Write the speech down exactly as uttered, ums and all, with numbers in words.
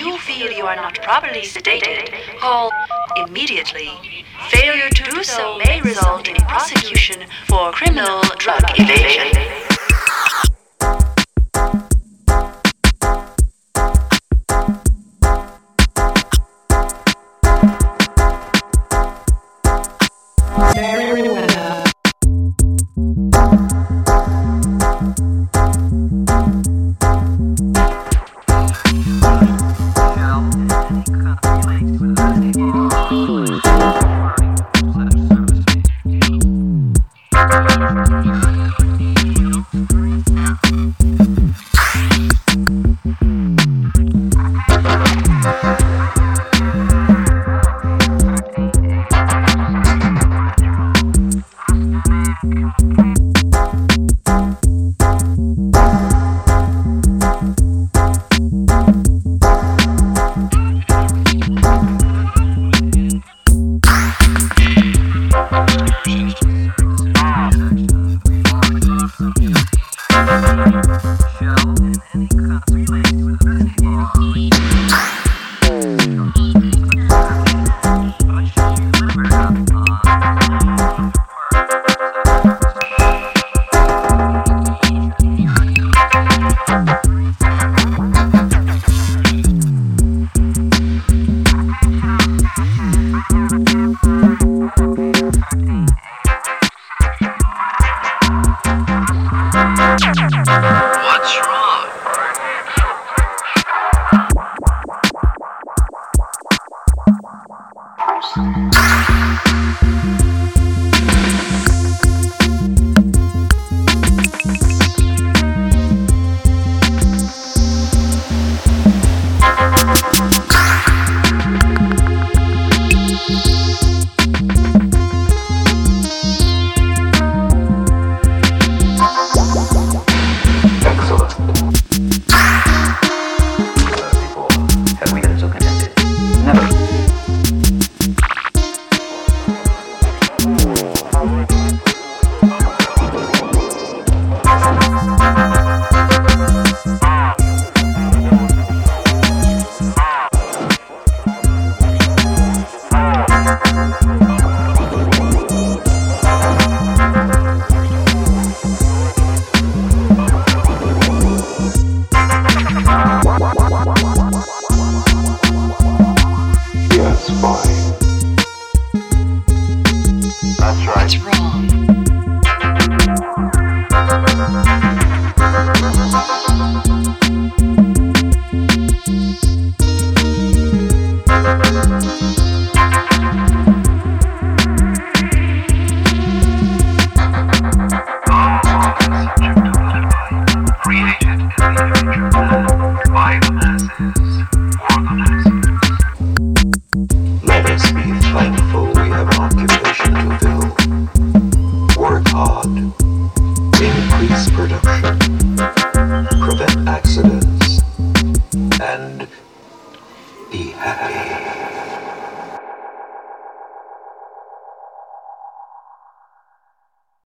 you feel you are not properly sedated, call immediately. Failure to do so may result in prosecution for criminal drug evasion. Very well. What's wrong? That's right. What's wrong? Created in the image of man by the masses for the masses. Let us be thankful we have an occupation to fill. Work hard.